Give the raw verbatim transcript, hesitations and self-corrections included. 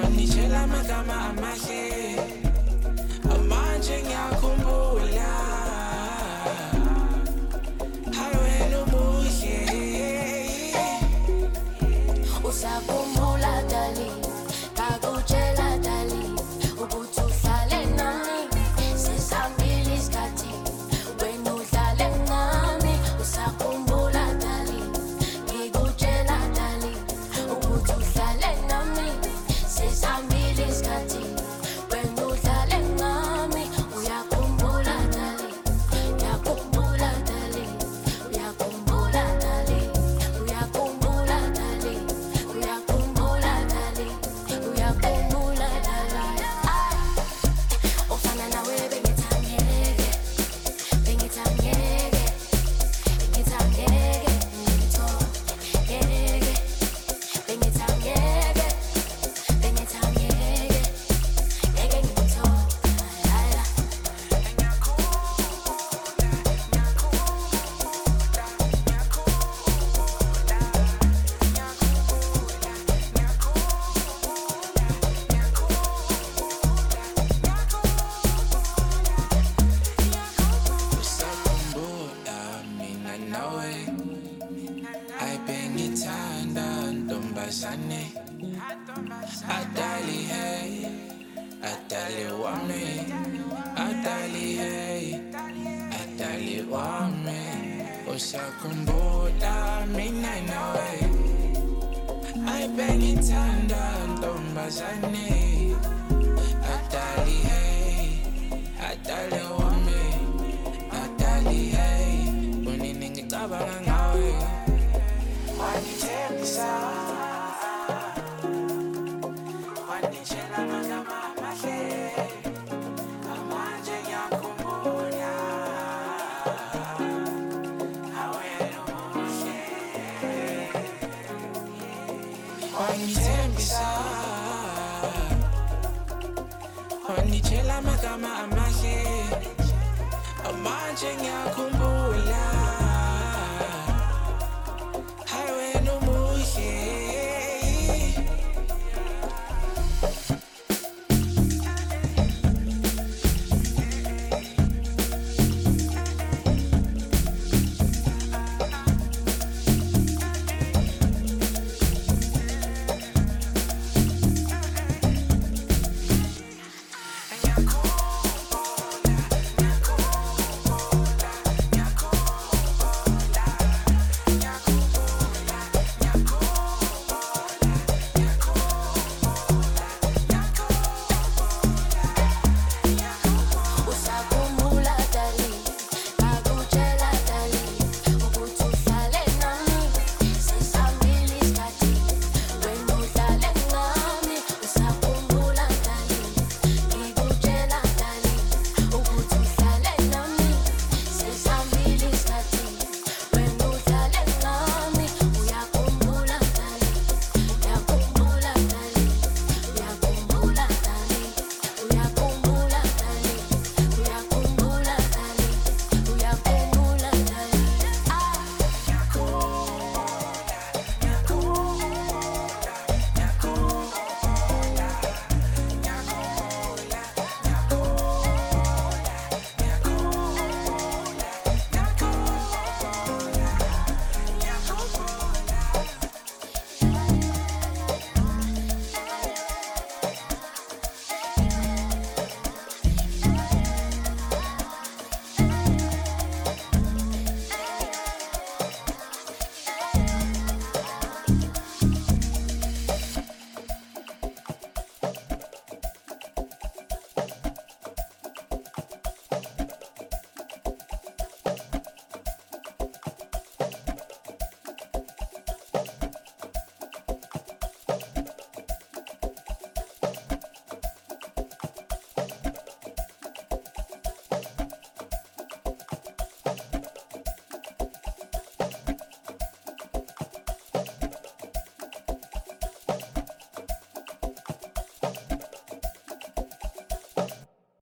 Wanitshela amagama amahle amanje ngiyakhumbula hawena umuhle usakhumbula dali ngakutshela dali ukuthi uhlale nami sesihambile isikhathi wena uhlale nami usakhumbula dali ngikutshela dali ukuthi uhlale nami sesihambile isikhathi wena uhlale nami uyakhumbula dali uyakhumbula dali uyakhumbula dali uyakhumbula dali uyakhumbula dali uyakhumbula dali ofana nawe bengithangeke bengithangeke bengithangeke ngithoke bengithangeke bengithangeke ngeke ngithoke la usakhumbula mina nawe ayibengithanda ntombazane adali hey adali wami adali hey adali wami usakhumbula mina nawe ayibengithanda ntombazane adali hey adali wami adali hey unini ngicabanga ngawe wanithembisa wanitshela amagama amahle amanje ngiyakhumbula hawena umuhle wanithembisa wanitshela amagama amahle amanje ngiyakhumbula